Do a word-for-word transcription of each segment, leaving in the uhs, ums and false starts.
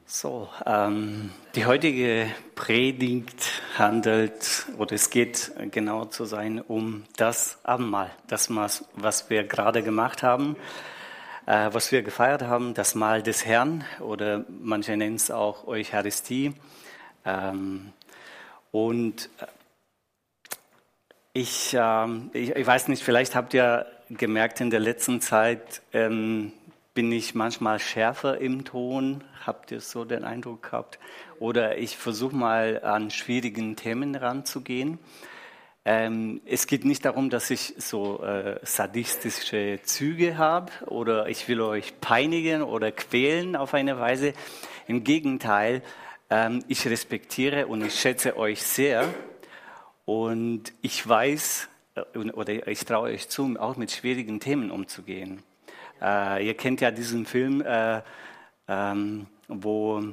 So, ähm, die heutige Predigt handelt, oder es geht genau zu sein, um das Abendmahl, das, was wir gerade gemacht haben, äh, was wir gefeiert haben, das Mahl des Herrn, oder manche nennen es auch Eucharistie. Ähm, und ich, ähm, ich, ich weiß nicht, vielleicht habt ihr gemerkt, in der letzten Zeit ähm, bin ich manchmal schärfer im Ton. Habt ihr so den Eindruck gehabt? Oder ich versuche mal an schwierigen Themen ranzugehen. Ähm, es geht nicht darum, dass ich so äh, sadistische Züge habe oder ich will euch peinigen oder quälen auf eine Weise. Im Gegenteil, ähm, ich respektiere und ich schätze euch sehr. Und ich weiß, oder ich traue euch zu, auch mit schwierigen Themen umzugehen. Äh, ihr kennt ja diesen Film, äh, ähm, wo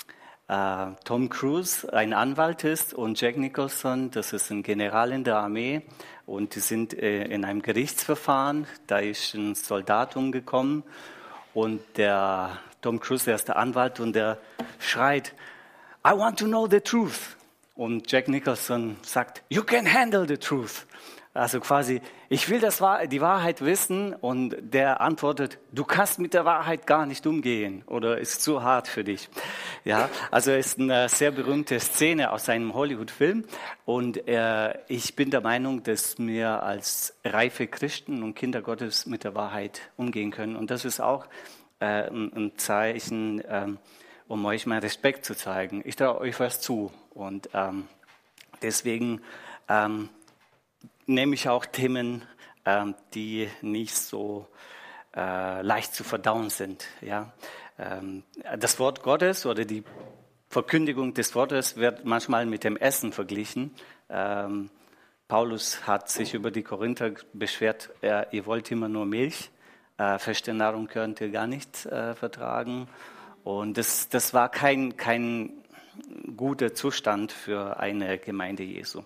äh, Tom Cruise ein Anwalt ist und Jack Nicholson, das ist ein General in der Armee. Und die sind äh, in einem Gerichtsverfahren, da ist ein Soldat umgekommen und der Tom Cruise, der ist der Anwalt und der schreit, I want to know the truth. Und Jack Nicholson sagt, you can handle the truth. Also quasi, ich will das, die Wahrheit wissen. Und der antwortet, du kannst mit der Wahrheit gar nicht umgehen oder ist zu hart für dich. Ja, also es ist eine sehr berühmte Szene aus einem Hollywood-Film. Und äh, ich bin der Meinung, dass wir als reife Christen und Kinder Gottes mit der Wahrheit umgehen können. Und das ist auch äh, ein, ein Zeichen, äh, um euch mal Respekt zu zeigen. Ich traue euch was zu und ähm, deswegen ähm, nehme ich auch Themen, ähm, die nicht so äh, leicht zu verdauen sind. Ja? Ähm, das Wort Gottes oder die Verkündigung des Wortes wird manchmal mit dem Essen verglichen. Ähm, Paulus hat sich über die Korinther beschwert, äh, ihr wollt immer nur Milch, äh, feste Nahrung könnt ihr gar nicht äh, vertragen. Und das, das war kein, kein guter Zustand für eine Gemeinde Jesu.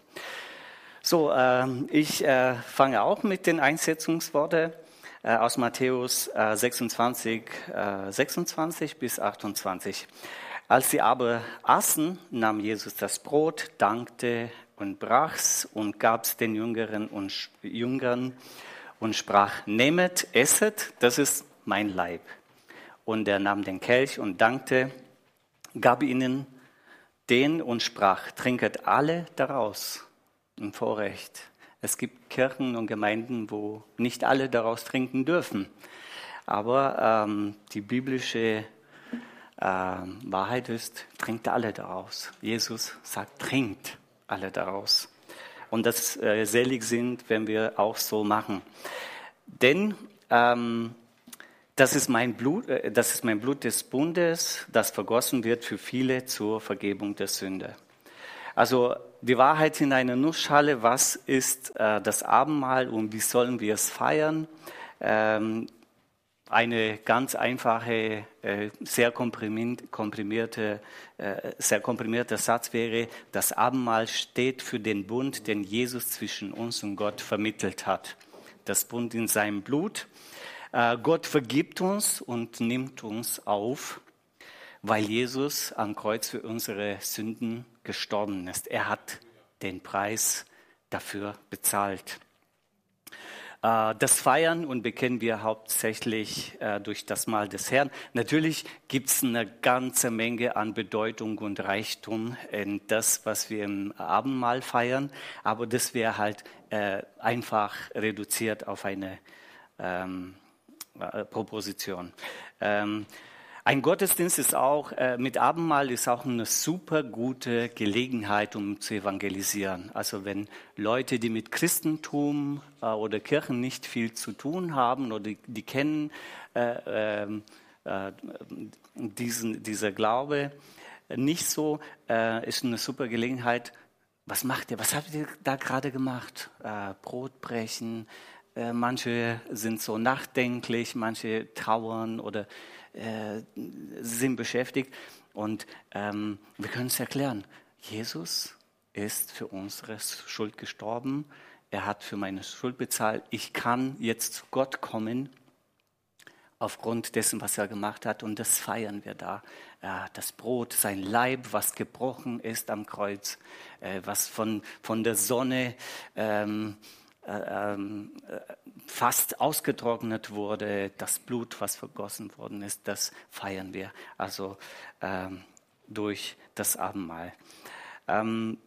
So, äh, ich äh, fange auch mit den Einsetzungsworten äh, aus Matthäus äh, sechsundzwanzig, äh, sechsundzwanzig bis achtundzwanzig. Als sie aber aßen, nahm Jesus das Brot, dankte und brach's und gab's den Jüngeren und Jüngern und sprach, nehmet, esset, das ist mein Leib. Und er nahm den Kelch und dankte, gab ihnen den und sprach, trinket alle daraus. Ein Vorrecht. Es gibt Kirchen und Gemeinden, wo nicht alle daraus trinken dürfen. Aber ähm, die biblische äh, Wahrheit ist, trinkt alle daraus. Jesus sagt, trinkt alle daraus. Und das äh, selig sind, wenn wir auch so machen. Denn ähm, Das ist mein Blut, das ist mein Blut des Bundes, das vergossen wird für viele zur Vergebung der Sünde. Also die Wahrheit in einer Nussschale, was ist äh, das Abendmahl und wie sollen wir es feiern? Ähm, eine ganz einfache, äh, sehr komprimierte, äh, sehr komprimierter Satz wäre, das Abendmahl steht für den Bund, den Jesus zwischen uns und Gott vermittelt hat. Das Bund in seinem Blut. Gott vergibt uns und nimmt uns auf, weil Jesus am Kreuz für unsere Sünden gestorben ist. Er hat den Preis dafür bezahlt. Das feiern und bekennen wir hauptsächlich durch das Mahl des Herrn. Natürlich gibt es eine ganze Menge an Bedeutung und Reichtum in das, was wir im Abendmahl feiern, aber das wäre halt einfach reduziert auf eine ähm, Proposition. Ähm, ein Gottesdienst ist auch, äh, mit Abendmahl ist auch eine super gute Gelegenheit, um zu evangelisieren. Also wenn Leute, die mit Christentum äh, oder Kirchen nicht viel zu tun haben oder die, die kennen äh, äh, diesen, dieser Glaube nicht so, äh, ist eine super Gelegenheit. Was macht ihr? Was habt ihr da gerade gemacht? Äh, Brot brechen. Manche sind so nachdenklich, manche trauern oder äh, sind beschäftigt. Und ähm, wir können es erklären. Jesus ist für unsere Schuld gestorben. Er hat für meine Schuld bezahlt. Ich kann jetzt zu Gott kommen aufgrund dessen, was er gemacht hat. Und das feiern wir da. Das Brot, sein Leib, was gebrochen ist am Kreuz, was von, von der Sonne ähm, ähm, fast ausgetrocknet wurde, das Blut, was vergossen worden ist, das feiern wir also ähm, durch das Abendmahl. Ähm,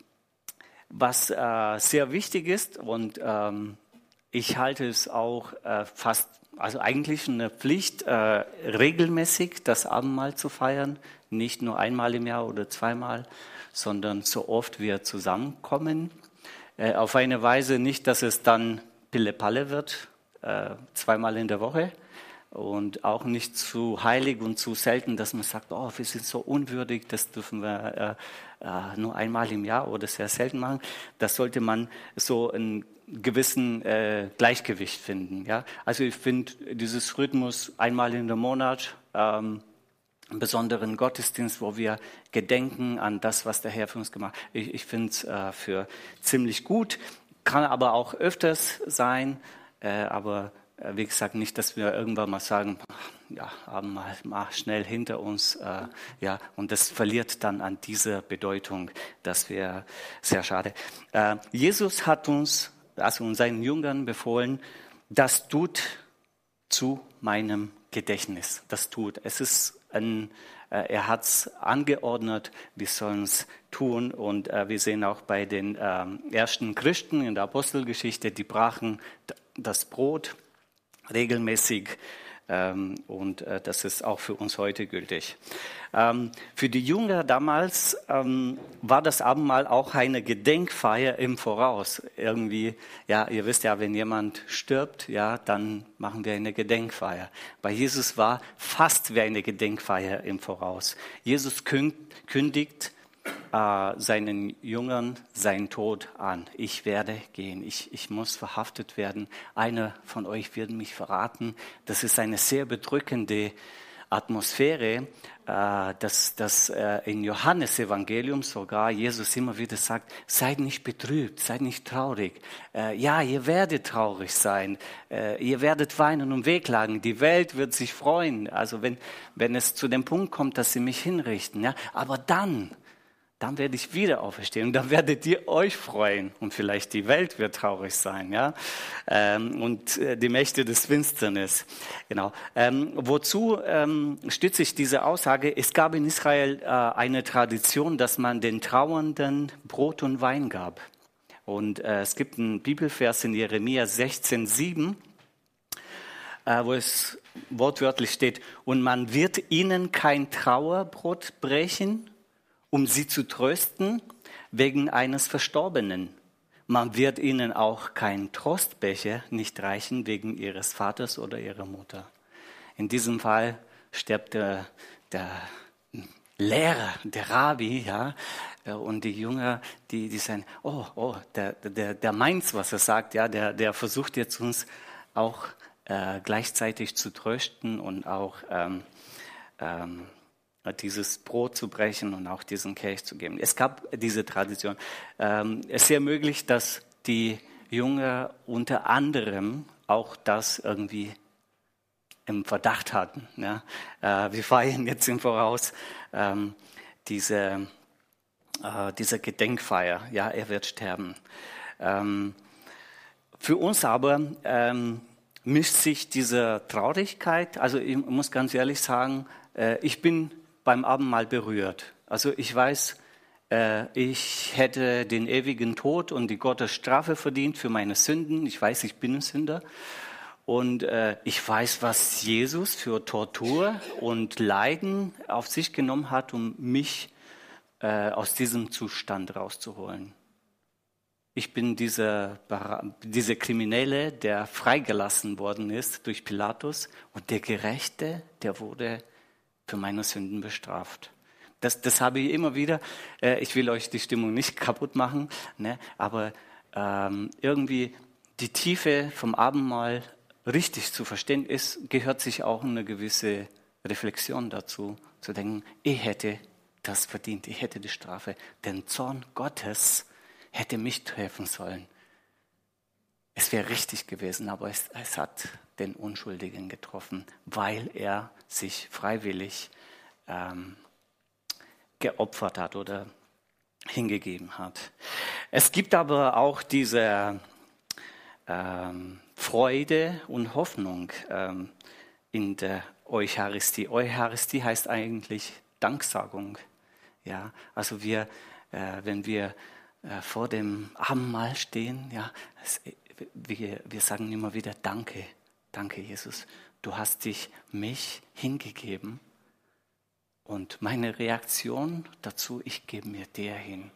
was äh, sehr wichtig ist, und ähm, ich halte es auch äh, fast, also eigentlich eine Pflicht, äh, regelmäßig das Abendmahl zu feiern, nicht nur einmal im Jahr oder zweimal, sondern so oft wir zusammenkommen. Äh, auf eine Weise nicht, dass es dann Pille-Palle wird, äh, zweimal in der Woche, und auch nicht zu heilig und zu selten, dass man sagt, oh, wir sind so unwürdig, das dürfen wir äh, äh, nur einmal im Jahr oder sehr selten machen. Das sollte man so einen gewissen äh, Gleichgewicht finden. Ja? Also ich finde dieses Rhythmus einmal in der Monat, ähm, einen besonderen Gottesdienst, wo wir gedenken an das, was der Herr für uns gemacht hat. Ich, ich finde es äh, für ziemlich gut, kann aber auch öfters sein, äh, aber wie gesagt, nicht, dass wir irgendwann mal sagen, ja, haben mal, mal schnell hinter uns, äh, ja, und das verliert dann an dieser Bedeutung, das wäre sehr schade. Äh, Jesus hat uns, also uns seinen Jüngern befohlen, das tut zu meinem Gedächtnis. Das tut. Es ist ein, äh, er hat es angeordnet, wir sollen es tun, und äh, wir sehen auch bei den äh, ersten Christen in der Apostelgeschichte, die brachen das Brot regelmäßig, ähm, und äh, das ist auch für uns heute gültig. Ähm, für die Jünger damals ähm, war das Abendmahl auch eine Gedenkfeier im Voraus. Irgendwie, ja, ihr wisst ja, wenn jemand stirbt, ja, dann machen wir eine Gedenkfeier. Bei Jesus war fast wie eine Gedenkfeier im Voraus. Jesus kündigt äh, seinen Jüngern seinen Tod an. Ich werde gehen, ich, ich muss verhaftet werden. Einer von euch wird mich verraten. Das ist eine sehr bedrückende Atmosphäre, äh, dass, dass äh, in Johannes Evangelium sogar Jesus immer wieder sagt, seid nicht betrübt, seid nicht traurig. Äh, ja, ihr werdet traurig sein, äh, ihr werdet weinen und wehklagen, die Welt wird sich freuen, also wenn, wenn es zu dem Punkt kommt, dass sie mich hinrichten, ja, aber dann, dann werde ich wieder auferstehen und dann werdet ihr euch freuen und vielleicht die Welt wird traurig sein, ja, ähm, und äh, die Mächte des Finsternis, genau. Ähm, wozu ähm, stütze ich diese Aussage? Es gab in Israel äh, eine Tradition, dass man den Trauernden Brot und Wein gab. Und äh, es gibt einen Bibelvers in Jeremia sechzehn sieben, äh, wo es wortwörtlich steht, und man wird ihnen kein Trauerbrot brechen, um sie zu trösten wegen eines Verstorbenen. Man wird ihnen auch keinen Trostbecher nicht reichen wegen ihres Vaters oder ihrer Mutter. In diesem Fall stirbt der, der Lehrer, der Rabbi, ja, und die Jünger, die, die sagen, oh, oh, der, der, der meint's, was er sagt, ja, der, der versucht jetzt uns auch äh, gleichzeitig zu trösten und auch ähm, ähm, dieses Brot zu brechen und auch diesen Kelch zu geben. Es gab diese Tradition. Ähm, es ist sehr möglich, dass die Jünger unter anderem auch das irgendwie im Verdacht hatten. Ja? Äh, wir feiern jetzt im Voraus ähm, diese, äh, diese Gedenkfeier. Ja, er wird sterben. Ähm, für uns aber ähm, mischt sich diese Traurigkeit, also ich muss ganz ehrlich sagen, äh, ich bin beim Abendmahl berührt. Also ich weiß, äh, ich hätte den ewigen Tod und die Gottesstrafe verdient für meine Sünden. Ich weiß, ich bin ein Sünder. Und äh, ich weiß, was Jesus für Tortur und Leiden auf sich genommen hat, um mich äh, aus diesem Zustand rauszuholen. Ich bin dieser, dieser Kriminelle, der freigelassen worden ist durch Pilatus, und der Gerechte, der wurde für meine Sünden bestraft. Das, das habe ich immer wieder. Äh, ich will euch die Stimmung nicht kaputt machen, ne? Aber ähm, irgendwie die Tiefe vom Abendmahl richtig zu verstehen ist, gehört sich auch eine gewisse Reflexion dazu, zu denken, ich hätte das verdient, ich hätte die Strafe. Den Zorn Gottes hätte mich treffen sollen. Es wäre richtig gewesen, aber es, es hat den Unschuldigen getroffen, weil er sich freiwillig ähm, geopfert hat oder hingegeben hat. Es gibt aber auch diese ähm, Freude und Hoffnung ähm, in der Eucharistie. Eucharistie heißt eigentlich Danksagung. Ja, also wir, äh, wenn wir äh, vor dem Abendmahl stehen, ja, es, wir, wir sagen immer wieder Danke, danke Jesus, du hast dich mich hingegeben und meine Reaktion dazu, ich gebe mir dir hin.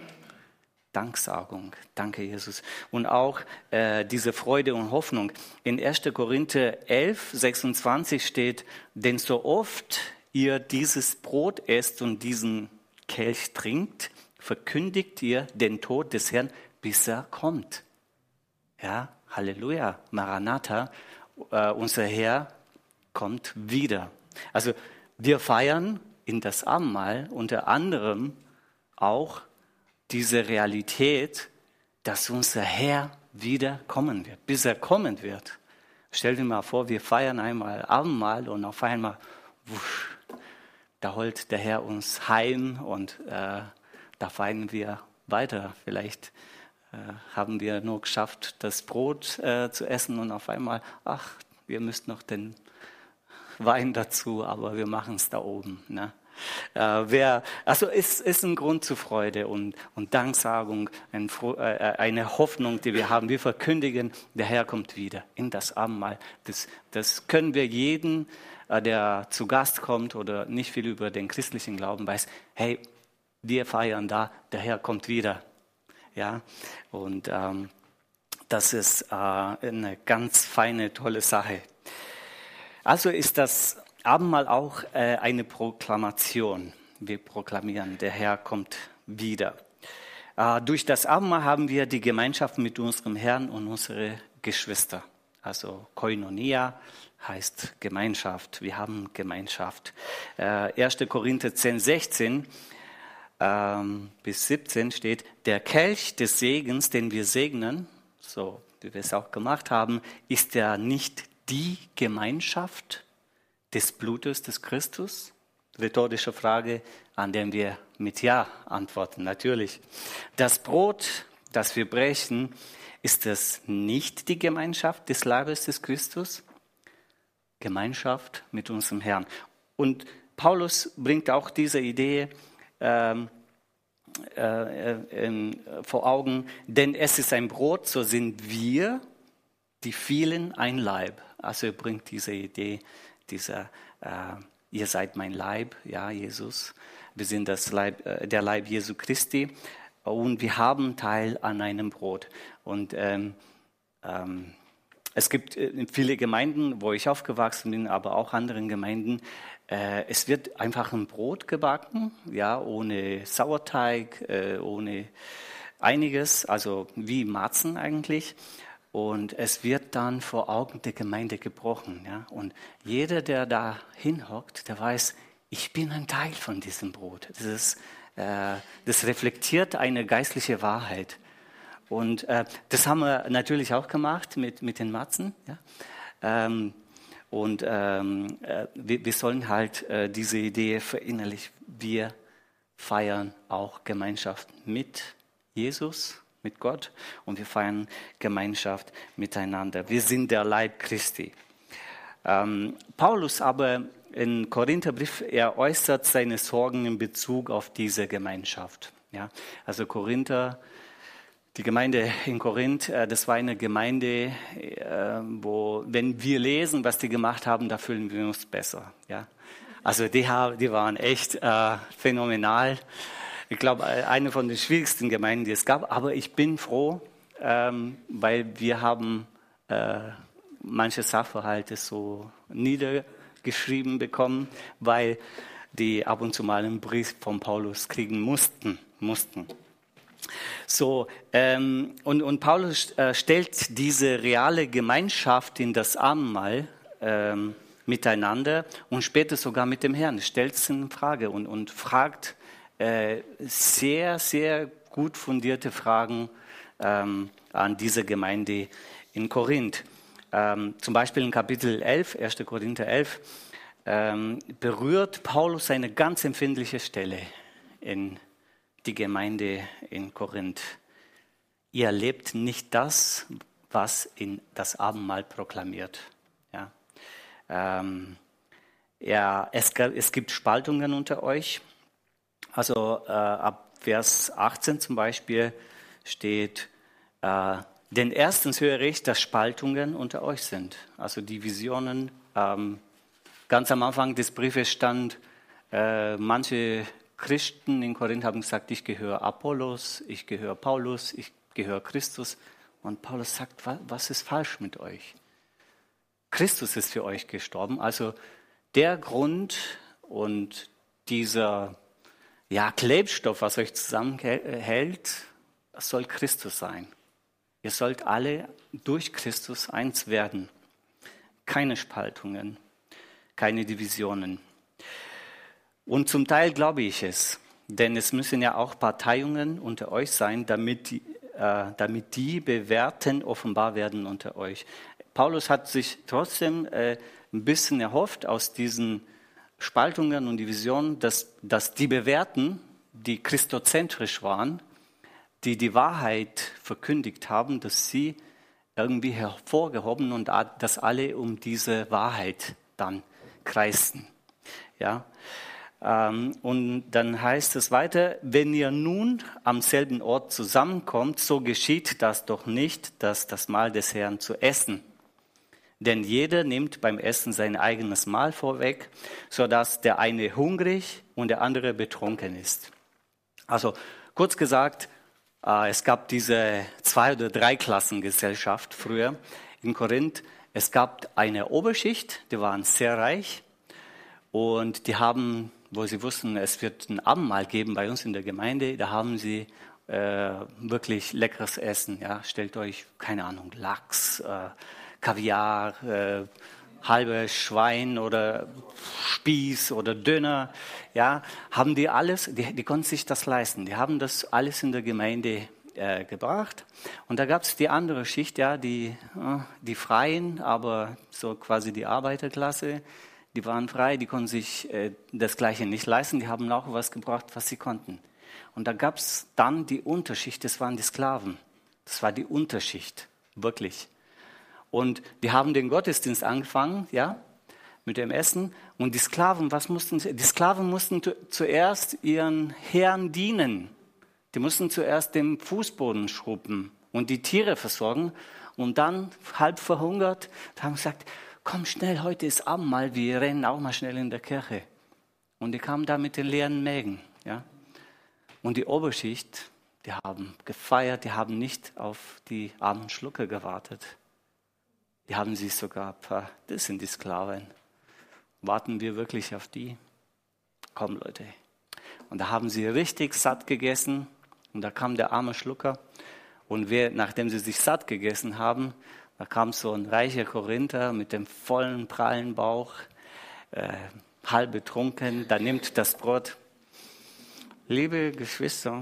Danksagung, danke Jesus. Und auch äh, diese Freude und Hoffnung. In erster Korinther elf, sechsundzwanzig steht, denn so oft ihr dieses Brot esst und diesen Kelch trinkt, verkündigt ihr den Tod des Herrn, bis er kommt. Ja, Halleluja, Maranatha, äh, unser Herr kommt wieder. Also wir feiern in das Abendmahl unter anderem auch diese Realität, dass unser Herr wieder kommen wird, bis er kommen wird. Stell dir mal vor, wir feiern einmal Abendmahl und auf einmal, wusch, da holt der Herr uns heim und äh, da feiern wir weiter. Vielleicht äh, haben wir nur geschafft, das Brot äh, zu essen und auf einmal, ach, wir müssen noch den Wein dazu, aber wir machen es da oben, ne? Äh, wer, also es ist ein Grund zur Freude und, und Danksagung, ein, äh, eine Hoffnung, die wir haben. Wir verkündigen, der Herr kommt wieder in das Abendmahl. Das, das können wir jeden, äh, der zu Gast kommt oder nicht viel über den christlichen Glauben weiß, hey, wir feiern da, der Herr kommt wieder. Ja, und ähm, das ist äh, eine ganz feine, tolle Sache. Also ist das Abendmahl auch äh, eine Proklamation. Wir proklamieren, der Herr kommt wieder. Äh, durch das Abendmahl haben wir die Gemeinschaft mit unserem Herrn und unsere Geschwister. Also Koinonia heißt Gemeinschaft. Wir haben Gemeinschaft. Äh, erster Korinther zehn, sechzehn ähm, bis siebzehn steht, der Kelch des Segens, den wir segnen, so wie wir es auch gemacht haben, ist ja nicht die Gemeinschaft des Blutes des Christus? Rhetorische Frage, an der wir mit Ja antworten, natürlich. Das Brot, das wir brechen, ist es nicht die Gemeinschaft des Leibes des Christus? Gemeinschaft mit unserem Herrn. Und Paulus bringt auch diese Idee ähm, äh, äh, vor Augen, denn es ist ein Brot, so sind wir, die vielen, ein Leib. Also er bringt diese Idee, dieser, äh, ihr seid mein Leib, ja, Jesus. Wir sind das Leib, äh, der Leib Jesu Christi und wir haben Teil an einem Brot. Und ähm, ähm, es gibt äh, viele Gemeinden, wo ich aufgewachsen bin, aber auch anderen Gemeinden. Äh, es wird einfach ein Brot gebacken, ja, ohne Sauerteig, äh, ohne einiges, also wie Matzen eigentlich. Und es wird dann vor Augen der Gemeinde gebrochen. Ja? Und jeder, der da hinhockt, der weiß, ich bin ein Teil von diesem Brot. Das, ist, äh, das reflektiert eine geistliche Wahrheit. Und äh, das haben wir natürlich auch gemacht mit, mit den Matzen. Ja? Ähm, und ähm, äh, wir, wir sollen halt äh, diese Idee verinnerlichen. Wir feiern auch Gemeinschaft mit Jesus, mit Gott, und wir feiern Gemeinschaft miteinander. Wir sind der Leib Christi. Ähm, Paulus aber in Korintherbrief, er äußert seine Sorgen in Bezug auf diese Gemeinschaft. Ja, also Korinther, die Gemeinde in Korinth, äh, das war eine Gemeinde, äh, wo, wenn wir lesen, was die gemacht haben, da fühlen wir uns besser. Ja, also die, die waren echt äh, phänomenal. Ich glaube, eine von den schwierigsten Gemeinden, die es gab. Aber ich bin froh, ähm, weil wir haben äh, manche Sachverhalte so niedergeschrieben bekommen, weil die ab und zu mal einen Brief von Paulus kriegen mussten. mussten. So, ähm, und, und Paulus äh, stellt diese reale Gemeinschaft in das Abendmahl ähm, miteinander und später sogar mit dem Herrn. Stellt es in Frage und, und fragt äh, sehr, sehr gut fundierte Fragen ähm, an diese Gemeinde in Korinth. ähm, zum Beispiel in Kapitel elf, erster Korinther elf, ähm, berührt Paulus eine ganz empfindliche Stelle in die Gemeinde in Korinth. Ihr lebt nicht das, was in das Abendmahl proklamiert. Ja, ähm, ja es, es gibt Spaltungen unter euch. Also äh, ab Vers achtzehn zum Beispiel steht, äh, denn erstens höre ich, dass Spaltungen unter euch sind. Also Divisionen. Ähm, ganz am Anfang des Briefes stand, äh, manche Christen in Korinth haben gesagt, ich gehöre Apollos, ich gehöre Paulus, ich gehöre Christus. Und Paulus sagt, was ist falsch mit euch? Christus ist für euch gestorben. Also der Grund und dieser ja, Klebstoff, was euch zusammenhält, soll Christus sein. Ihr sollt alle durch Christus eins werden. Keine Spaltungen, keine Divisionen. Und zum Teil glaube ich es, denn es müssen ja auch Parteiungen unter euch sein, damit die, äh, damit die Bewährten offenbar werden unter euch. Paulus hat sich trotzdem äh, ein bisschen erhofft aus diesen Spaltungen und Divisionen, dass, dass die Bewährten, die christozentrisch waren, die die Wahrheit verkündigt haben, dass sie irgendwie hervorgehoben und dass alle um diese Wahrheit dann kreisten. Ja. Und dann heißt es weiter, wenn ihr nun am selben Ort zusammenkommt, so geschieht das doch nicht, dass das Mahl des Herrn zu essen. Denn jeder nimmt beim Essen sein eigenes Mahl vorweg, sodass der eine hungrig und der andere betrunken ist. Also kurz gesagt, es gab diese Zwei- oder Dreiklassengesellschaft früher in Korinth. Es gab eine Oberschicht, die waren sehr reich und die haben, wo sie wussten, es wird ein Abendmahl geben bei uns in der Gemeinde, da haben sie äh, wirklich leckeres Essen. Ja, stellt euch, keine Ahnung, Lachs, äh, Kaviar, äh, halbes Schwein oder Spieß oder Döner, ja, haben die alles, die, die konnten sich das leisten. Die haben das alles in der Gemeinde äh, gebracht. Und da gab es die andere Schicht, ja, die, äh, die Freien, aber so quasi die Arbeiterklasse, die waren frei, die konnten sich äh, das Gleiche nicht leisten. Die haben auch was gebracht, was sie konnten. Und da gab es dann die Unterschicht, das waren die Sklaven. Das war die Unterschicht, wirklich. Und die haben den Gottesdienst angefangen, ja, mit dem Essen. Und die Sklaven, was mussten sie? Die Sklaven mussten zuerst ihren Herrn dienen. Die mussten zuerst den Fußboden schrubben und die Tiere versorgen. Und dann, halb verhungert, haben gesagt, komm schnell, heute ist Abendmahl, wir rennen auch mal schnell in der Kirche. Und die kamen da mit den leeren Mägen, ja. Und die Oberschicht, die haben gefeiert, die haben nicht auf die armen Schlucker gewartet. Die haben sich sogar, das sind die Sklaven. Warten wir wirklich auf die? Komm, Leute. Und da haben sie richtig satt gegessen. Und da kam der arme Schlucker. Und wer, nachdem sie sich satt gegessen haben, da kam so ein reicher Korinther mit dem vollen, prallen Bauch, äh, halb betrunken. Da nimmt das Brot. Liebe Geschwister,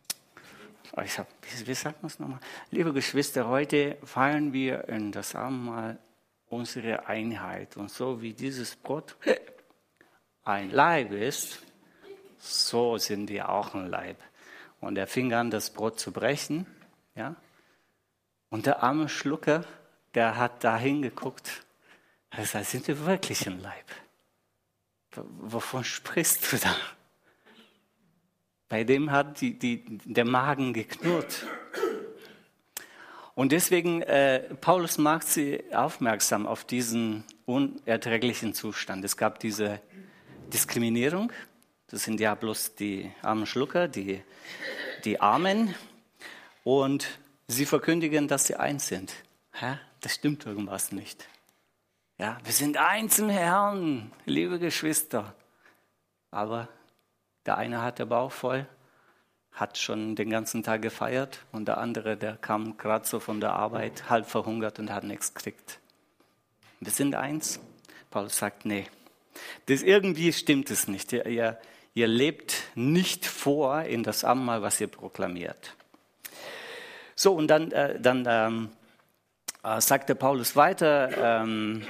Ich hab, wie sagt man es nochmal? Liebe Geschwister, heute feiern wir in das Abendmahl unsere Einheit. Und so wie dieses Brot ein Leib ist, so sind wir auch ein Leib. Und er fing an, das Brot zu brechen. Ja? Und der arme Schlucker, der hat da hingeguckt. Er hat gesagt, sind wir wirklich ein Leib? Wovon sprichst du da? Bei dem hat die, die, der Magen geknurrt. Und deswegen, äh, Paulus macht sie aufmerksam auf diesen unerträglichen Zustand. Es gab diese Diskriminierung. Das sind ja bloß die armen Schlucker, die, die Armen. Und sie verkündigen, dass sie eins sind. Hä? Das stimmt irgendwas nicht. Ja, wir sind eins im Herrn, liebe Geschwister. Aber der eine hat den Bauch voll, hat schon den ganzen Tag gefeiert und der andere, der kam gerade so von der Arbeit, halb verhungert und hat nichts gekriegt. Wir sind eins. Paulus sagt, nee, das irgendwie stimmt es nicht. Ihr, ihr, ihr lebt nicht vor in das Abendmahl, was ihr proklamiert. So, und dann, äh, dann ähm, äh, sagt der Paulus weiter ähm,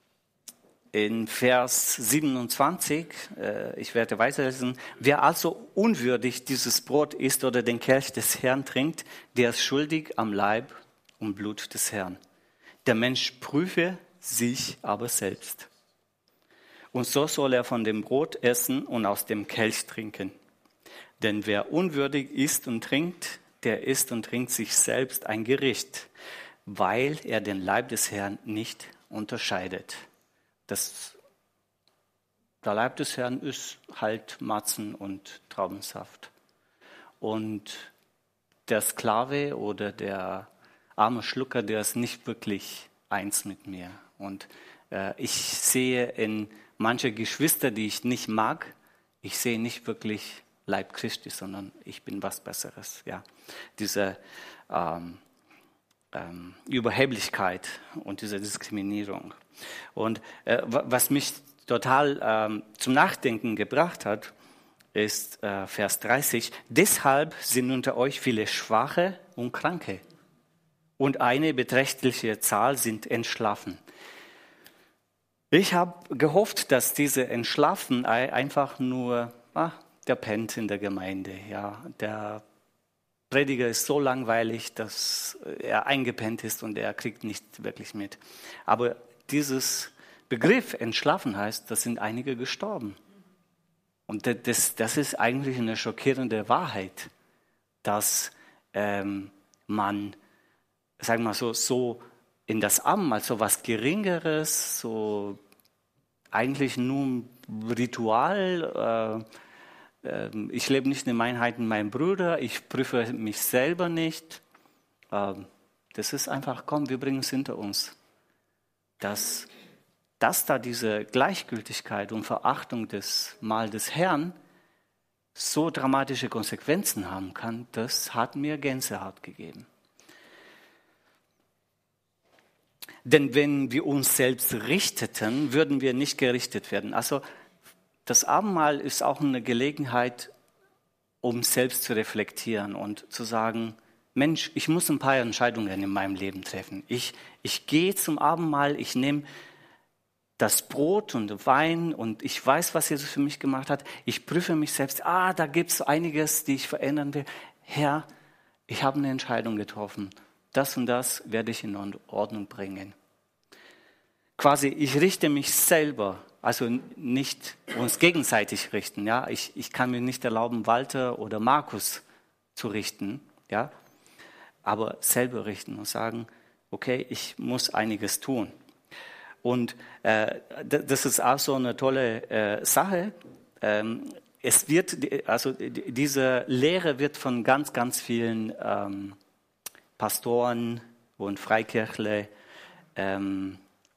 in Vers siebenundzwanzig, äh, ich werde weiterlesen, wer also unwürdig dieses Brot isst oder den Kelch des Herrn trinkt, der ist schuldig am Leib und Blut des Herrn. Der Mensch prüfe sich aber selbst. Und so soll er von dem Brot essen und aus dem Kelch trinken. Denn wer unwürdig isst und trinkt, der isst und trinkt sich selbst ein Gericht, weil er den Leib des Herrn nicht unterscheidet. Das, der Leib des Herrn ist halt Matzen und Traubensaft. Und der Sklave oder der arme Schlucker, der ist nicht wirklich eins mit mir. Und äh, ich sehe in manche Geschwister, die ich nicht mag, ich sehe nicht wirklich Leib Christi, sondern ich bin was Besseres. Ja, diese ähm, ähm, Überheblichkeit und diese Diskriminierung. Und äh, was mich total ähm, zum Nachdenken gebracht hat, ist äh, Vers dreißig. Deshalb sind unter euch viele Schwache und Kranke und eine beträchtliche Zahl sind entschlafen. Ich habe gehofft, dass diese Entschlafen einfach nur, ah, der pennt in der Gemeinde, ja, der Prediger ist so langweilig, dass er eingepennt ist und er kriegt nicht wirklich mit. Aber dieses Begriff entschlafen heißt, da sind einige gestorben. Und das, das ist eigentlich eine schockierende Wahrheit, dass ähm, man, sagen wir mal so, so in das Amt, also was Geringeres, so eigentlich nur ein Ritual, äh, äh, ich lebe nicht in Einheit mit meinem Bruder, ich prüfe mich selber nicht. Äh, das ist einfach, komm, wir bringen es hinter uns. Dass, dass da diese Gleichgültigkeit und Verachtung des Mahl des Herrn so dramatische Konsequenzen haben kann, das hat mir Gänsehaut gegeben. Denn wenn wir uns selbst richteten, würden wir nicht gerichtet werden. Also das Abendmahl ist auch eine Gelegenheit, um selbst zu reflektieren und zu sagen, Mensch, ich muss ein paar Entscheidungen in meinem Leben treffen. Ich, ich gehe zum Abendmahl, ich nehme das Brot und Wein und ich weiß, was Jesus für mich gemacht hat. Ich prüfe mich selbst. Ah, da gibt es einiges, die ich verändern will. Herr, ich habe eine Entscheidung getroffen. Das und das werde ich in Ordnung bringen. Quasi, ich richte mich selber, also nicht uns gegenseitig richten. Ja? Ich, ich kann mir nicht erlauben, Walter oder Markus zu richten, ja? Aber selber richten und sagen, okay, ich muss einiges tun. Und äh, das ist auch so eine tolle äh, Sache. Ähm, es wird, also diese Lehre wird von ganz, ganz vielen ähm, Pastoren und Freikirchler ähm,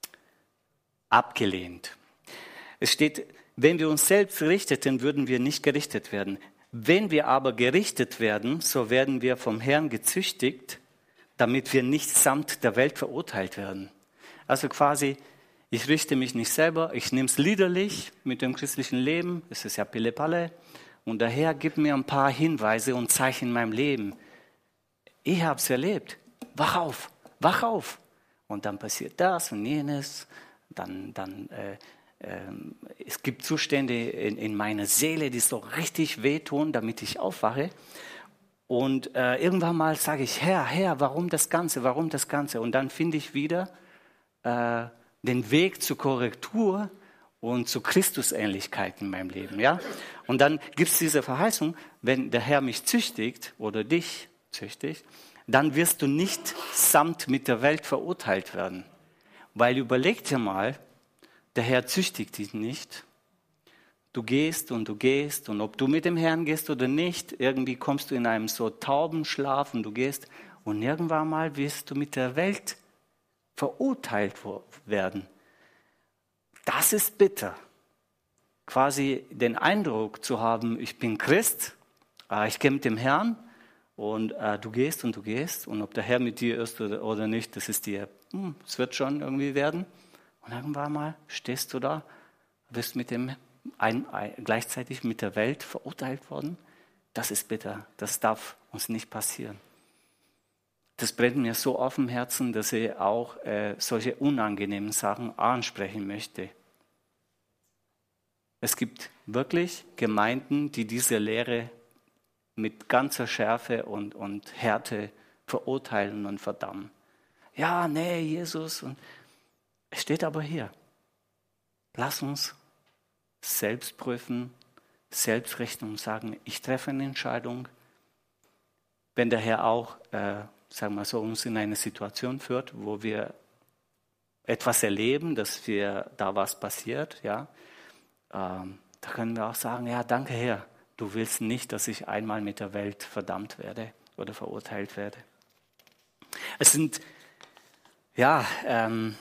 abgelehnt. Es steht, wenn wir uns selbst richteten, würden wir nicht gerichtet werden. Wenn wir aber gerichtet werden, so werden wir vom Herrn gezüchtigt, damit wir nicht samt der Welt verurteilt werden. Also quasi, ich richte mich nicht selber, ich nehme es liederlich mit dem christlichen Leben, es ist ja Pille-Palle, und der Herr gibt mir ein paar Hinweise und Zeichen in meinem Leben. Ich habe es erlebt. Wach auf, wach auf. Und dann passiert das und jenes. Dann, dann äh, äh, es gibt Zustände in, in meiner Seele, die so richtig wehtun, damit ich aufwache. Und äh, irgendwann mal sage ich, Herr, Herr, warum das Ganze, warum das Ganze? Und dann finde ich wieder äh, den Weg zur Korrektur und zu Christusähnlichkeit in meinem Leben. Ja? Und dann gibt es diese Verheißung, wenn der Herr mich züchtigt oder dich züchtigt, dann wirst du nicht samt mit der Welt verurteilt werden. Weil überleg dir mal, der Herr züchtigt dich nicht. Du gehst und du gehst und ob du mit dem Herrn gehst oder nicht, irgendwie kommst du in einem so Taubenschlaf und du gehst und irgendwann mal wirst du mit der Welt verurteilt werden. Das ist bitter. Quasi den Eindruck zu haben, ich bin Christ, ich gehe mit dem Herrn und äh, du gehst und du gehst und ob der Herr mit dir ist oder, oder nicht, das ist dir, hm, es wird schon irgendwie werden. Und irgendwann mal stehst du da, wirst mit dem ein, ein, gleichzeitig mit der Welt verurteilt worden. Das ist bitter. Das darf uns nicht passieren. das brennt mir so auf dem Herzen, dass ich auch äh, solche unangenehmen Sachen ansprechen möchte. Es gibt wirklich Gemeinden, die diese Lehre mit ganzer Schärfe und, und Härte verurteilen und verdammen. Ja, nee, Jesus. Und es steht aber hier. Lass uns selbst prüfen, selbst richten und sagen, ich treffe eine Entscheidung. Wenn der Herr auch, äh, sagen wir so, uns in eine Situation führt, wo wir etwas erleben, dass wir da was passiert, ja, ähm, da können wir auch sagen, ja, danke Herr, du willst nicht, dass ich einmal mit der Welt verdammt werde oder verurteilt werde. Es sind, ja, ähm,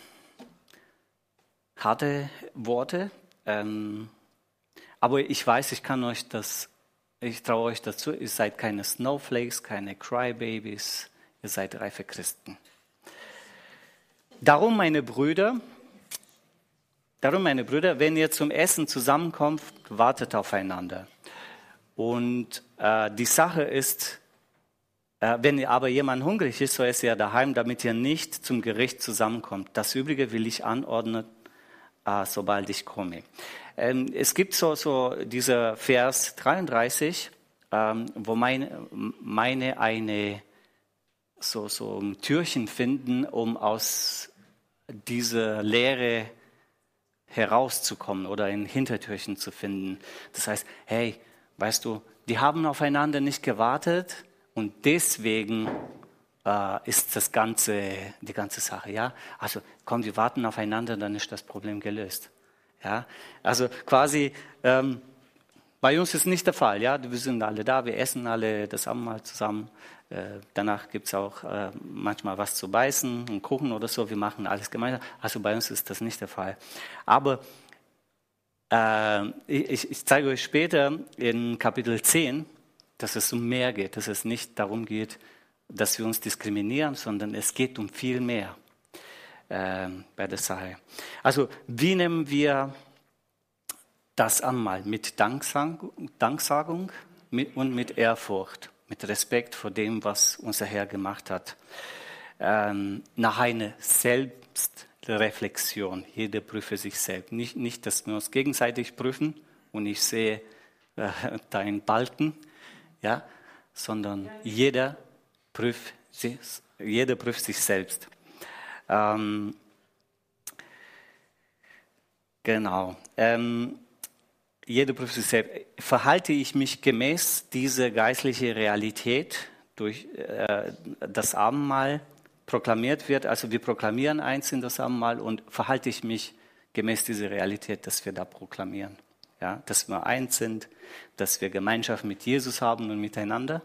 harte Worte, ähm, aber ich weiß, ich kann euch das, ich traue euch dazu, ihr seid keine Snowflakes, keine Crybabies, ihr seid reife Christen. Darum, meine Brüder, darum, meine Brüder, wenn ihr zum Essen zusammenkommt, wartet aufeinander. Und äh, die Sache ist, äh, wenn aber jemand hungrig ist, so ist er daheim, damit ihr nicht zum Gericht zusammenkommt. Das Übrige will ich anordnen, äh, sobald ich komme. Ähm, es gibt so, so dieser Vers dreiunddreißig, ähm, wo meine, meine eine so, so ein Türchen finden, um aus dieser Lehre herauszukommen oder ein Hintertürchen zu finden. Das heißt, hey, weißt du, die haben aufeinander nicht gewartet und deswegen äh, ist das ganze, die ganze Sache, ja. Also komm, wir warten aufeinander, dann ist das Problem gelöst. Ja, also quasi, ähm, bei uns ist nicht der Fall, ja. Wir sind alle da, wir essen alle das Abendmahl zusammen. Äh, danach gibt es auch äh, manchmal was zu beißen, einen Kuchen oder so. Wir machen alles gemeinsam. Also bei uns ist das nicht der Fall. Aber äh, ich, ich zeige euch später in Kapitel zehn, dass es um mehr geht, dass es nicht darum geht, dass wir uns diskriminieren, sondern es geht um viel mehr. Bei der Sache. Also wie nehmen wir das Abendmahl? Mit Danksagung, Danksagung mit, und mit Ehrfurcht, mit Respekt vor dem, was unser Herr gemacht hat. Ähm, nach einer Selbstreflexion. Jeder prüfe sich selbst. Nicht, nicht, dass wir uns gegenseitig prüfen und ich sehe äh, da einen Balken, ja, sondern jeder prüft sich, jeder prüft sich selbst. Ähm, genau. Ähm, jeder prüft sich selbst. Verhalte ich mich gemäß dieser geistlichen Realität, durch äh, das Abendmahl proklamiert wird? Also wir proklamieren eins in das Abendmahl und verhalte ich mich gemäß dieser Realität, dass wir da proklamieren? Ja, dass wir eins sind, dass wir Gemeinschaft mit Jesus haben und miteinander.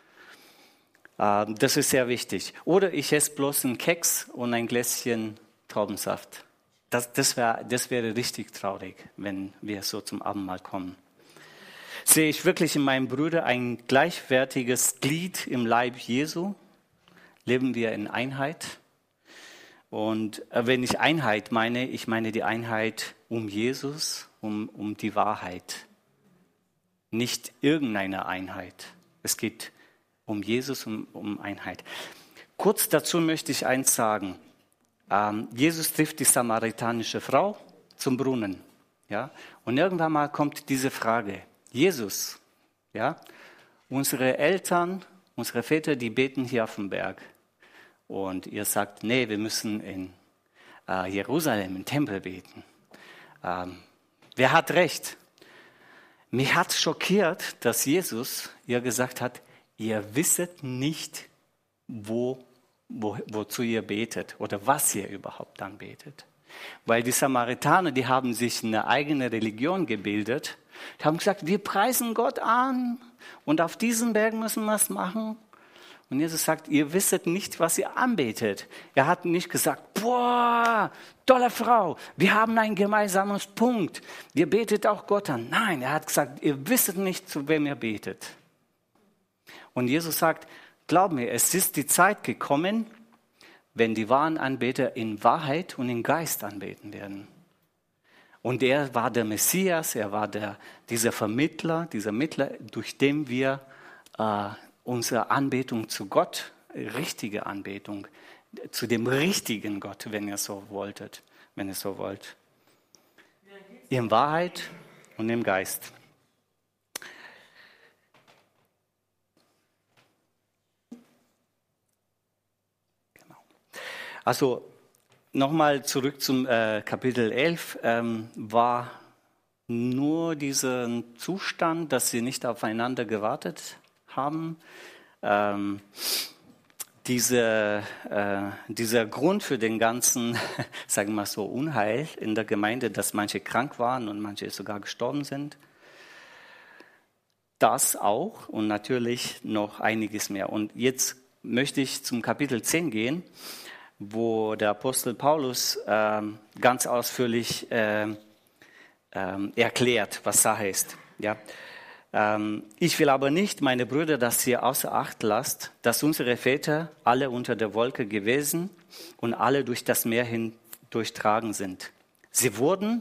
Das ist sehr wichtig. Oder ich esse bloß einen Keks und ein Gläschen Traubensaft. Das, das wäre das wäre richtig traurig, wenn wir so zum Abendmahl kommen. Sehe ich wirklich in meinem Bruder ein gleichwertiges Glied im Leib Jesu? Leben wir in Einheit? Und wenn ich Einheit meine, ich meine die Einheit um Jesus, um, um die Wahrheit. Nicht irgendeine Einheit. Es geht um Jesus, um, um Einheit. Kurz dazu möchte ich eins sagen. Ähm, Jesus trifft die samaritanische Frau zum Brunnen. Ja? Und irgendwann mal kommt diese Frage. Jesus, ja? Unsere Eltern, unsere Väter, die beten hier auf dem Berg. Und ihr sagt, nee, wir müssen in äh, Jerusalem, im Tempel beten. Ähm, wer hat recht? Mich hat schockiert, dass Jesus ihr gesagt hat, ihr wisset nicht, wo, wo, wozu ihr betet oder was ihr überhaupt dann betet. Weil die Samaritaner, die haben sich eine eigene Religion gebildet. Die haben gesagt, wir preisen Gott an und auf diesem Berg müssen wir es machen. Und Jesus sagt, ihr wisset nicht, was ihr anbetet. Er hat nicht gesagt, boah, tolle Frau, wir haben einen gemeinsamen Punkt. Wir betet auch Gott an. Nein, er hat gesagt, ihr wisset nicht, zu wem ihr betet. Und Jesus sagt, glaub mir, es ist die Zeit gekommen, wenn die wahren Anbeter in Wahrheit und in Geist anbeten werden. Und er war der Messias, er war der, dieser Vermittler, dieser Mittler, durch den wir äh, unsere Anbetung zu Gott richtige Anbetung, zu dem richtigen Gott, wenn ihr so wolltet, wenn ihr so wollt. In Wahrheit und im Geist. Genau. Also nochmal zurück zum äh, Kapitel elf, ähm, war nur dieser Zustand, dass sie nicht aufeinander gewartet haben. Ähm, diese, äh, dieser Grund für den ganzen, sagen wir mal so, Unheil in der Gemeinde, dass manche krank waren und manche sogar gestorben sind. Das auch und natürlich noch einiges mehr. Und jetzt möchte ich zum Kapitel zehn gehen, wo der Apostel Paulus äh, ganz ausführlich äh, Ähm, erklärt, was Sache ist. Ja. Ähm, ich will aber nicht, meine Brüder, dass ihr außer Acht lasst, dass unsere Väter alle unter der Wolke gewesen und alle durch das Meer hin durchtragen sind. Sie wurden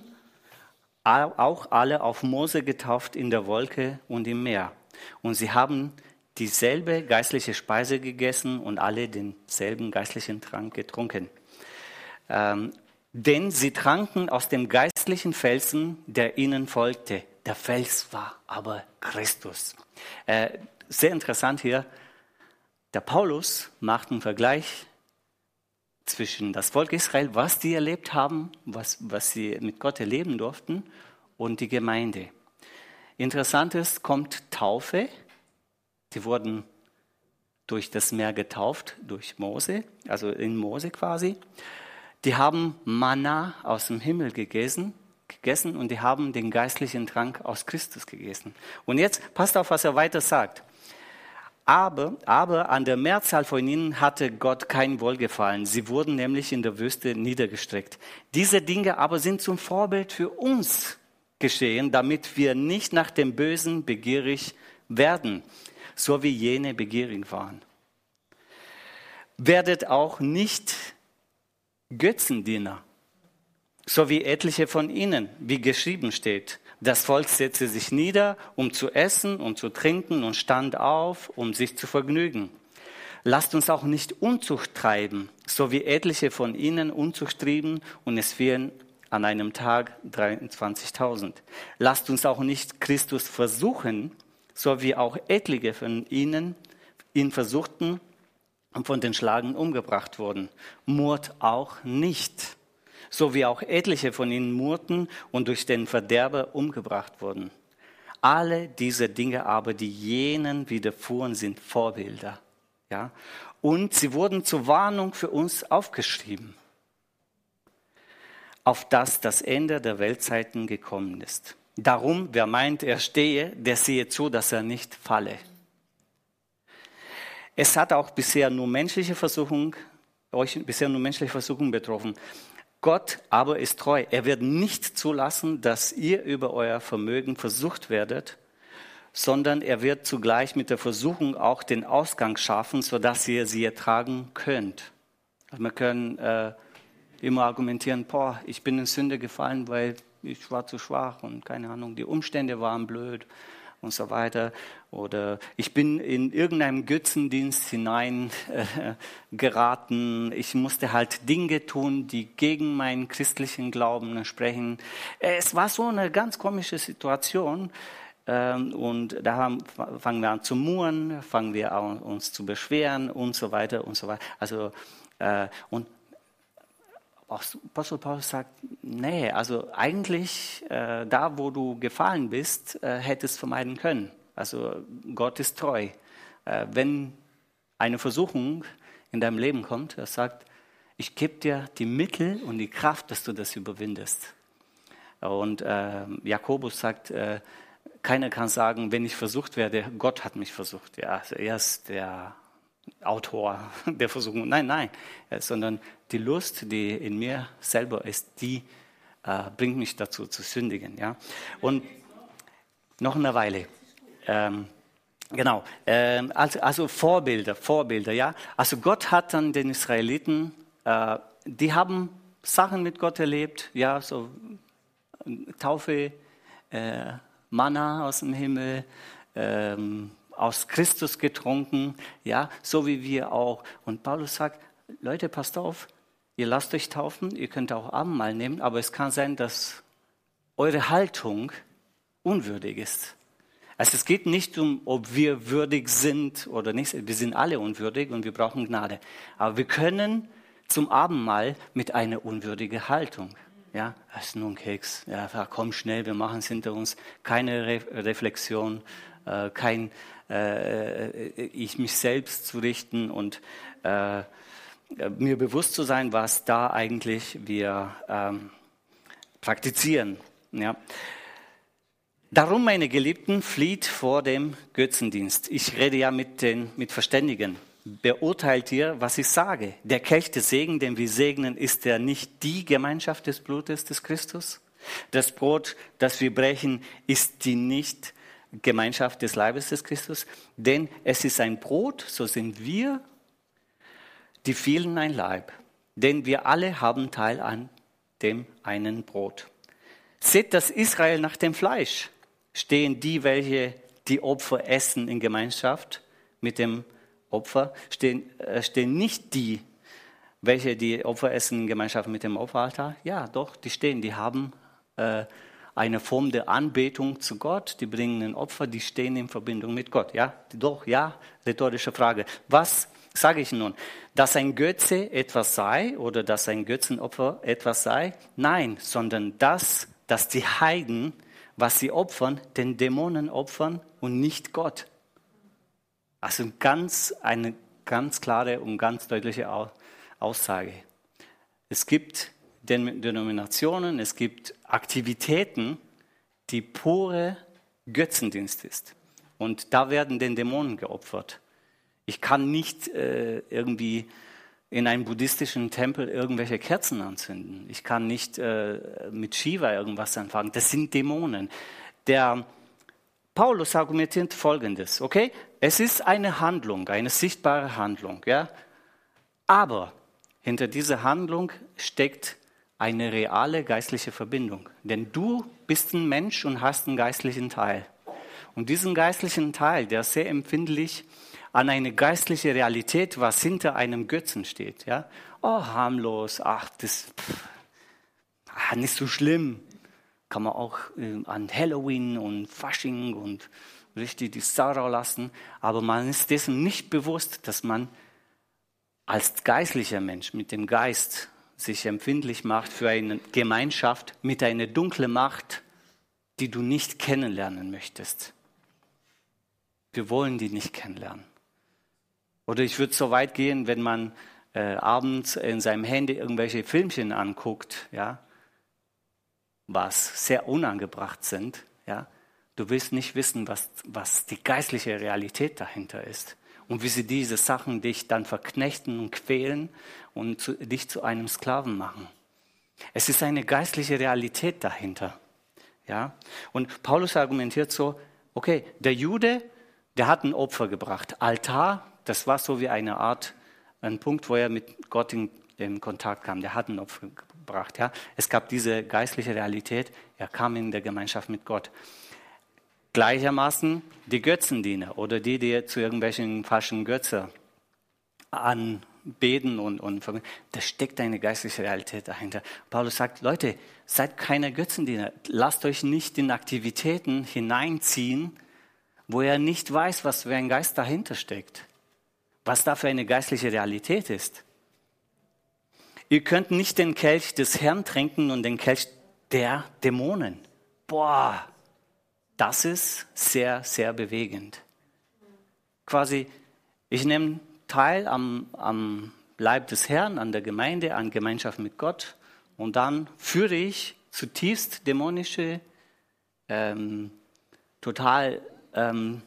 auch alle auf Mose getauft in der Wolke und im Meer. Und sie haben dieselbe geistliche Speise gegessen und alle denselben geistlichen Trank getrunken. Ähm, Denn sie tranken aus dem geistlichen Felsen, der ihnen folgte. Der Fels war aber Christus. Äh, sehr interessant hier. Der Paulus macht einen Vergleich zwischen das Volk Israel, was die erlebt haben, was, was sie mit Gott erleben durften, und die Gemeinde. Interessant ist, kommt Taufe. Die wurden durch das Meer getauft, durch Mose, also in Mose quasi. Die haben Manna aus dem Himmel gegessen, gegessen und die haben den geistlichen Trank aus Christus gegessen. Und jetzt passt auf, was er weiter sagt. Aber, aber an der Mehrzahl von ihnen hatte Gott kein Wohlgefallen. Sie wurden nämlich in der Wüste niedergestreckt. Diese Dinge aber sind zum Vorbild für uns geschehen, damit wir nicht nach dem Bösen begierig werden, so wie jene begierig waren. Werdet auch nicht Götzendiener, so wie etliche von ihnen, wie geschrieben steht. Das Volk setzte sich nieder, um zu essen und zu trinken und stand auf, um sich zu vergnügen. Lasst uns auch nicht Unzucht treiben, so wie etliche von ihnen Unzucht trieben und es fielen an einem Tag dreiundzwanzigtausend. Lasst uns auch nicht Christus versuchen, so wie auch etliche von ihnen ihn versuchten und von den Schlagen umgebracht wurden. Murrt auch nicht, so wie auch etliche von ihnen murrten und durch den Verderber umgebracht wurden. Alle diese Dinge aber, die jenen widerfuhren, sind Vorbilder. Ja? Und sie wurden zur Warnung für uns aufgeschrieben, auf das das Ende der Weltzeiten gekommen ist. Darum, wer meint, er stehe, der sehe zu, dass er nicht falle. Es hat auch bisher nur menschliche Versuchung, euch bisher nur menschliche Versuchung betroffen. Gott aber ist treu. Er wird nicht zulassen, dass ihr über euer Vermögen versucht werdet, sondern er wird zugleich mit der Versuchung auch den Ausgang schaffen, sodass ihr sie ertragen könnt. Also wir können äh, immer argumentieren, boah, ich bin in Sünde gefallen, weil ich war zu schwach und keine Ahnung, die Umstände waren blöd und so weiter. Oder ich bin in irgendeinem Götzendienst hinein äh, geraten. Ich musste halt Dinge tun, die gegen meinen christlichen Glauben sprechen. Es war so eine ganz komische Situation. Ähm, und da haben, fangen wir an zu murren, fangen wir an uns zu beschweren und so weiter und so weiter. Also, äh, und Apostel Paulus sagt, nee, also eigentlich äh, da, wo du gefallen bist, äh, hättest du vermeiden können. Also Gott ist treu. Äh, wenn eine Versuchung in deinem Leben kommt, er sagt, ich gebe dir die Mittel und die Kraft, dass du das überwindest. Und äh, Jakobus sagt, äh, keiner kann sagen, wenn ich versucht werde, Gott hat mich versucht. Ja, also er ist der Autor der Versuchung. Nein, nein, sondern die Lust, die in mir selber ist, die äh, bringt mich dazu zu sündigen. Ja? Und noch eine Weile. Ähm, genau. Ähm, also, also Vorbilder, Vorbilder. Ja. Also Gott hat dann den Israeliten, äh, die haben Sachen mit Gott erlebt, ja, so Taufe, äh, Manna aus dem Himmel. Ähm, aus Christus getrunken, ja, so wie wir auch. Und Paulus sagt, Leute, passt auf, ihr lasst euch taufen, ihr könnt auch Abendmahl nehmen, aber es kann sein, dass eure Haltung unwürdig ist. Also es geht nicht um, ob wir würdig sind oder nicht. Wir sind alle unwürdig und wir brauchen Gnade. Aber wir können zum Abendmahl mit einer unwürdigen Haltung. Ja, das ist nur ein Keks. Ja, komm schnell, wir machen es hinter uns. Keine Re- Reflexion, äh, kein äh, ich mich selbst zu richten und äh, mir bewusst zu sein, was da eigentlich wir ähm, praktizieren. Ja. Darum, meine Geliebten, flieht vor dem Götzendienst. Ich rede ja mit den mit Verständigen. Beurteilt ihr, was ich sage. Der Kelch des Segen, den wir segnen, ist ja nicht die Gemeinschaft des Blutes des Christus. Das Brot, das wir brechen, ist die nicht Gemeinschaft des Leibes des Christus. Denn es ist ein Brot, so sind wir, die vielen ein Leib. Denn wir alle haben Teil an dem einen Brot. Seht das Israel nach dem Fleisch. Stehen die, welche die Opfer essen, in Gemeinschaft mit dem Opfer, stehen, äh, stehen nicht die, welche die Opfer essen, in Gemeinschaft mit dem Opferaltar? Ja, doch, die stehen, die haben äh, eine Form der Anbetung zu Gott, die bringen ein Opfer, die stehen in Verbindung mit Gott. Ja, doch, ja, rhetorische Frage. Was sage ich nun? Dass ein Götze etwas sei oder dass ein Götzenopfer etwas sei? Nein, sondern das, dass die Heiden, was sie opfern, den Dämonen opfern und nicht Gott. Also ganz, eine ganz klare und ganz deutliche Aussage. Es gibt Denominationen, es gibt Aktivitäten, die pure Götzendienst ist. Und da werden den Dämonen geopfert. Ich kann nicht äh, irgendwie in einem buddhistischen Tempel irgendwelche Kerzen anzünden. Ich kann nicht äh, mit Shiva irgendwas anfangen. Das sind Dämonen. Der Paulus argumentiert Folgendes, okay? Es ist eine Handlung, eine sichtbare Handlung, ja? Aber hinter dieser Handlung steckt eine reale geistliche Verbindung. Denn du bist ein Mensch und hast einen geistlichen Teil. Und diesen geistlichen Teil, der ist sehr empfindlich an eine geistliche Realität, was hinter einem Götzen steht. Ja? Oh, harmlos, ach, das pff, ach, nicht so schlimm. Kann man auch äh, an Halloween und Fasching und richtig die Sau lassen. Aber man ist dessen nicht bewusst, dass man als geistlicher Mensch mit dem Geist sich empfindlich macht für eine Gemeinschaft mit einer dunklen Macht, die du nicht kennenlernen möchtest. Wir wollen die nicht kennenlernen. Oder ich würde so weit gehen, wenn man äh, abends in seinem Handy irgendwelche Filmchen anguckt, ja, was sehr unangebracht sind, ja, du willst nicht wissen, was, was die geistliche Realität dahinter ist und wie sie diese Sachen dich dann verknechten und quälen und zu, dich zu einem Sklaven machen. Es ist eine geistliche Realität dahinter, ja. Und Paulus argumentiert so: Okay, der Jude, der hat ein Opfer gebracht, Altar. Das war so wie eine Art, ein Punkt, wo er mit Gott in, in Kontakt kam. Der hat ein Opfer gebracht. Ja. Es gab diese geistliche Realität. Er kam in der Gemeinschaft mit Gott. Gleichermaßen die Götzendiener oder die, die zu irgendwelchen falschen Götzen anbeten und, und da steckt eine geistliche Realität dahinter. Paulus sagt: Leute, seid keine Götzendiener. Lasst euch nicht in Aktivitäten hineinziehen, wo er nicht weiß, was für ein Geist dahinter steckt. Was da für eine geistliche Realität ist. Ihr könnt nicht den Kelch des Herrn trinken und den Kelch der Dämonen. Boah, das ist sehr, sehr bewegend. Quasi, ich nehme teil am, am Leib des Herrn, an der Gemeinde, an Gemeinschaft mit Gott und dann führe ich zutiefst dämonische, ähm, total ähm,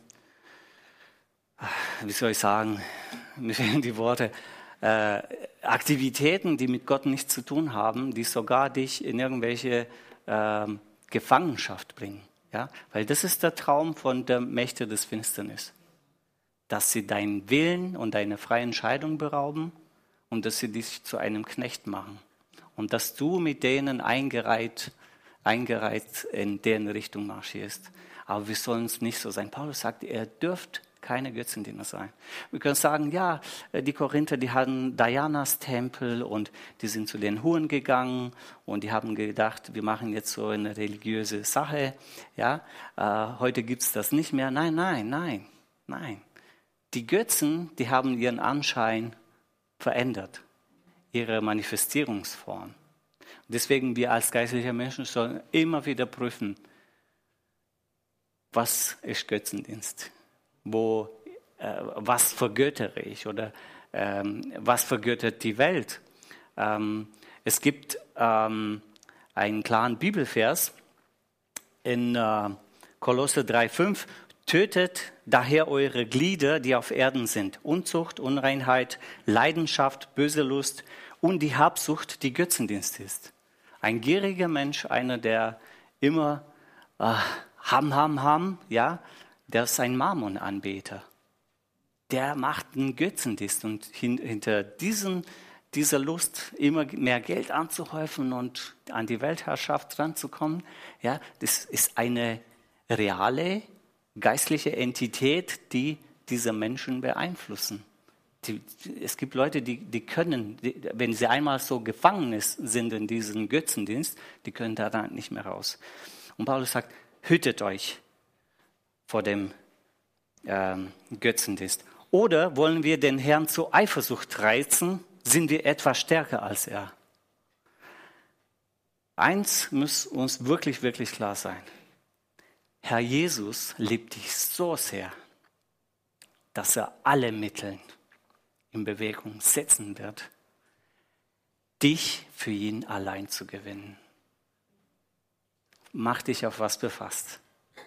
wie soll ich sagen, mir fehlen die Worte, äh, Aktivitäten, die mit Gott nichts zu tun haben, die sogar dich in irgendwelche äh, Gefangenschaft bringen. Ja? Weil das ist der Traum von der Mächte des Finsternis. Dass sie deinen Willen und deine freie Entscheidung berauben und dass sie dich zu einem Knecht machen. Und dass du mit denen eingereiht, eingereiht in deren Richtung marschierst. Aber wir sollen es nicht so sein. Paulus sagt, ihr dürft Keine Götzendiener sein. Wir können sagen, ja, die Korinther, die hatten Dianas Tempel und die sind zu den Huren gegangen und die haben gedacht, wir machen jetzt so eine religiöse Sache. Ja, äh, heute gibt es das nicht mehr. Nein, nein, nein, nein. Die Götzen, die haben ihren Anschein verändert, ihre Manifestierungsform. Deswegen wir als geistliche Menschen sollen immer wieder prüfen, was ist Götzendienst? Wo, äh, was vergöttere ich oder ähm, was vergöttert die Welt? Ähm, es gibt ähm, einen klaren Bibelvers in äh, Kolosser drei fünf. Tötet daher eure Glieder, die auf Erden sind. Unzucht, Unreinheit, Leidenschaft, böse Lust und die Habsucht, die Götzendienst ist. Ein gieriger Mensch, einer, der immer äh, ham, ham, ham, ja, der ist ein Mammonanbeter. Der macht einen Götzendienst und hin, hinter diesen, dieser Lust, immer mehr Geld anzuhäufen und an die Weltherrschaft ranzukommen, ja, das ist eine reale geistliche Entität, die diese Menschen beeinflussen. Die, es gibt Leute, die, die können, die, wenn sie einmal so gefangen ist, sind in diesem Götzendienst, die können da dann nicht mehr raus. Und Paulus sagt, hütet euch vor dem ähm, Götzendienst. Oder wollen wir den Herrn zur Eifersucht reizen, sind wir etwas stärker als er. Eins muss uns wirklich, wirklich klar sein. Herr Jesus liebt dich so sehr, dass er alle Mittel in Bewegung setzen wird, dich für ihn allein zu gewinnen. Mach dich auf was befasst.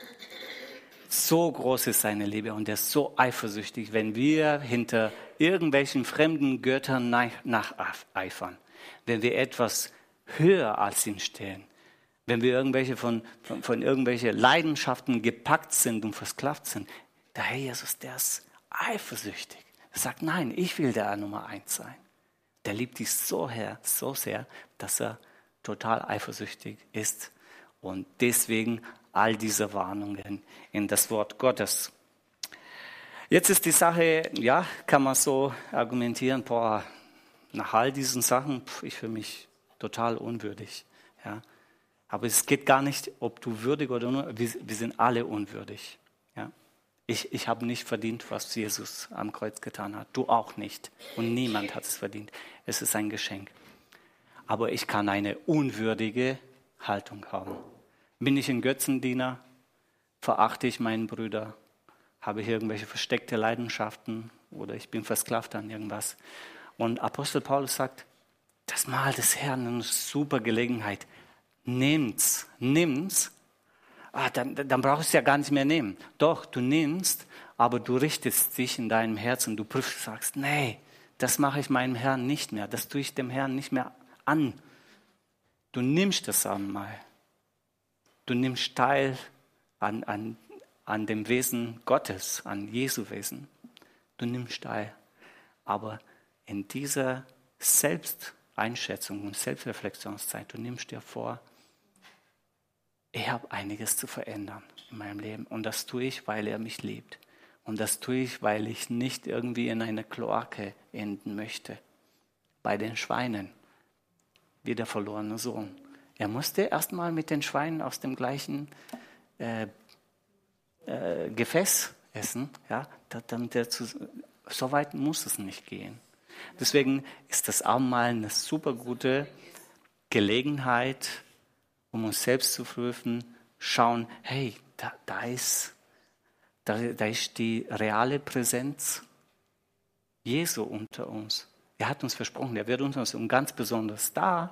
So groß ist seine Liebe und er ist so eifersüchtig, wenn wir hinter irgendwelchen fremden Göttern nacheifern, wenn wir etwas höher als ihn stehen, wenn wir irgendwelche von, von, von irgendwelchen Leidenschaften gepackt sind und versklavt sind. Der Herr Jesus, der ist eifersüchtig. Er sagt, nein, ich will der Nummer eins sein. Der liebt dich so, her, so sehr, dass er total eifersüchtig ist. Und deswegen all diese Warnungen in das Wort Gottes. Jetzt ist die Sache, ja, kann man so argumentieren, boah, nach all diesen Sachen, pf, ich fühle mich total unwürdig. Ja. Aber es geht gar nicht, ob du würdig oder nur, wir, wir sind alle unwürdig. Ja. Ich, ich habe nicht verdient, was Jesus am Kreuz getan hat. Du auch nicht. Und niemand hat es verdient. Es ist ein Geschenk. Aber ich kann eine unwürdige Haltung haben. Bin ich ein Götzendiener? Verachte ich meinen Bruder? Habe ich irgendwelche versteckte Leidenschaften? Oder ich bin versklavt an irgendwas? Und Apostel Paulus sagt, das Mahl des Herrn, eine super Gelegenheit. Nimm's, nimm's. Ah, dann, dann brauchst du es ja gar nicht mehr nehmen. Doch, du nimmst, aber du richtest dich in deinem Herzen. Du prüfst, sagst, nee, das mache ich meinem Herrn nicht mehr. Das tue ich dem Herrn nicht mehr an. Du nimmst das einmal. Du nimmst teil an, an, an dem Wesen Gottes, an Jesu Wesen. Du nimmst teil. Aber in dieser Selbsteinschätzung und Selbstreflexionszeit, du nimmst dir vor, ich habe einiges zu verändern in meinem Leben. Und das tue ich, weil er mich liebt. Und das tue ich, weil ich nicht irgendwie in einer Kloake enden möchte. Bei den Schweinen, wie der verlorene Sohn. Er musste erstmal mit den Schweinen aus dem gleichen äh, äh, Gefäß essen. Ja, damit er zu, so weit muss es nicht gehen. Deswegen ist das Abendmahl eine super gute Gelegenheit, um uns selbst zu prüfen, schauen, hey, da, da, ist, da, da ist die reale Präsenz Jesu unter uns. Er hat uns versprochen, er wird unter uns und ganz besonders da,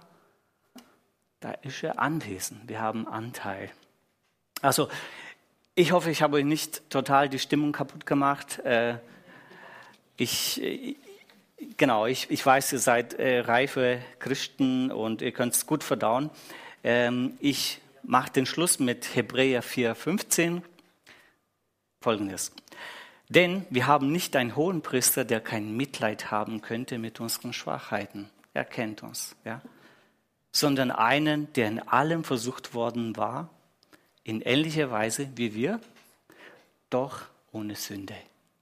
da ist er anwesend. Wir haben Anteil. Also, ich hoffe, ich habe euch nicht total die Stimmung kaputt gemacht. Äh, ich, genau, ich, ich weiß, ihr seid äh, reife Christen und ihr könnt es gut verdauen. Ähm, ich mache den Schluss mit Hebräer vier fünfzehn. Folgendes. Denn wir haben nicht einen Hohenpriester, der kein Mitleid haben könnte mit unseren Schwachheiten. Er kennt uns, ja. Sondern einen, der in allem versucht worden war, in ähnlicher Weise wie wir, doch ohne Sünde.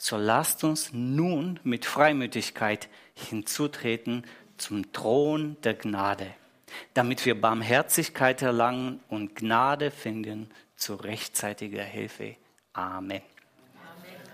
So lasst uns nun mit Freimütigkeit hinzutreten zum Thron der Gnade, damit wir Barmherzigkeit erlangen und Gnade finden zu rechtzeitiger Hilfe. Amen. Amen.